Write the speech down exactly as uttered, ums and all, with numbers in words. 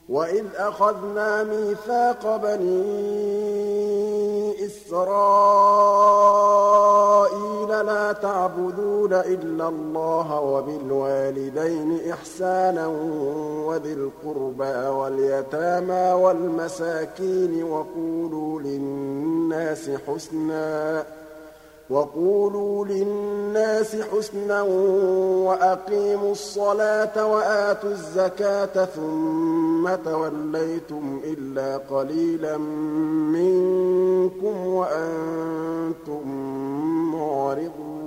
وَإِذْ أَخَذْنَا مِيثَاقَ بَنِي إِسْرَائِيلَ لَا تَعْبُدُونَ إِلَّا اللَّهَ وَبِالْوَالِدَيْنِ إِحْسَانًا وَذِي الْقُرْبَىٰ وَالْيَتَامَىٰ وَالْمَسَاكِينِ وَقُولُوا لِلنَّاسِ حُسْنًا وَقُولُوا لِلنَّاسِ حُسْنًا وَأَقِيمُوا الصَّلَاةَ وَآتُوا الزَّكَاةَ ثُمَّ تَوَلَّيْتُمْ إِلَّا قَلِيلًا مِّنكُمْ وَأَنتُم مُّعْرِضُونَ